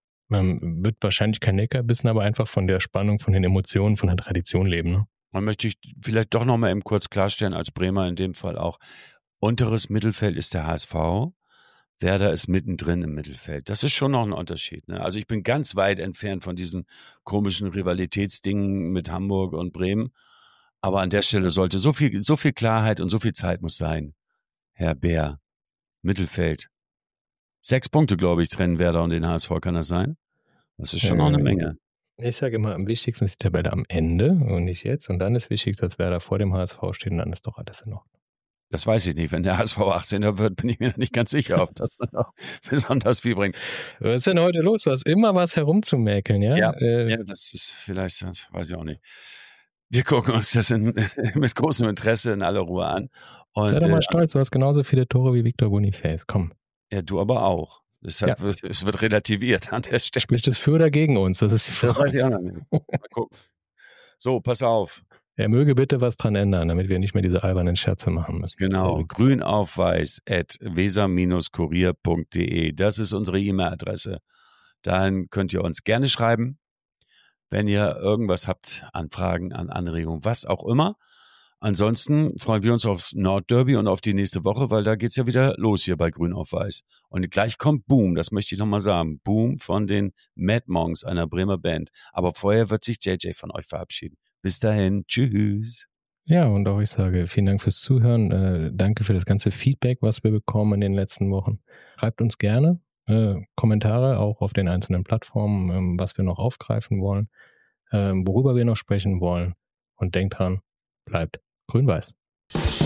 Man wird wahrscheinlich kein Leckerbissen, aber einfach von der Spannung, von den Emotionen, von der Tradition leben. Ne? Man möchte ich vielleicht doch nochmal eben kurz klarstellen, als Bremer in dem Fall auch, unteres Mittelfeld ist der H S V, Werder ist mittendrin im Mittelfeld. Das ist schon noch ein Unterschied. Ne? Also ich bin ganz weit entfernt von diesen komischen Rivalitätsdingen mit Hamburg und Bremen, aber an der Stelle sollte so viel, so viel Klarheit und so viel Zeit muss sein. Herr Bär, Mittelfeld. Sechs Punkte, glaube ich, trennen Werder und den H S V, kann das sein? Das ist schon noch eine Menge. Ich sage immer, am wichtigsten ist die Tabelle am Ende und nicht jetzt. Und dann ist wichtig, dass Werder vor dem H S V steht und dann ist doch alles in Ordnung. Das weiß ich nicht. Wenn der H S V achtzehnter wird, bin ich mir nicht ganz sicher, ob das dann auch besonders viel bringt. Was ist denn heute los? Du hast immer was herumzumäkeln, ja? Ja, äh, ja, das ist vielleicht, das weiß ich auch nicht. Wir gucken uns das in, mit großem Interesse in aller Ruhe an. Und, sei doch mal äh, stolz, du hast genauso viele Tore wie Victor Boniface. Komm. Ja, du aber auch. Deshalb ja. wird, es wird relativiert an der Stelle. Spricht es für oder gegen uns? Das ist die Frage. Ja, mal gucken. So, pass auf. Er möge bitte was dran ändern, damit wir nicht mehr diese albernen Scherze machen müssen. Genau, also, grünaufweiß at weser Bindestrich kurier punkt de. Das ist unsere E-Mail-Adresse. Dahin könnt ihr uns gerne schreiben, wenn ihr irgendwas habt an Fragen, an Anregungen, was auch immer. Ansonsten freuen wir uns aufs Nordderby und auf die nächste Woche, weil da geht es ja wieder los hier bei Grün auf Weiß. Und gleich kommt Boom, das möchte ich nochmal sagen. Boom von den Mad Monks, einer Bremer Band. Aber vorher wird sich J J von euch verabschieden. Bis dahin, tschüss. Ja, und auch ich sage vielen Dank fürs Zuhören. Äh, danke für das ganze Feedback, was wir bekommen in den letzten Wochen. Schreibt uns gerne äh, Kommentare, auch auf den einzelnen Plattformen, ähm, was wir noch aufgreifen wollen, äh, worüber wir noch sprechen wollen. Und denkt dran, bleibt grün-weiß.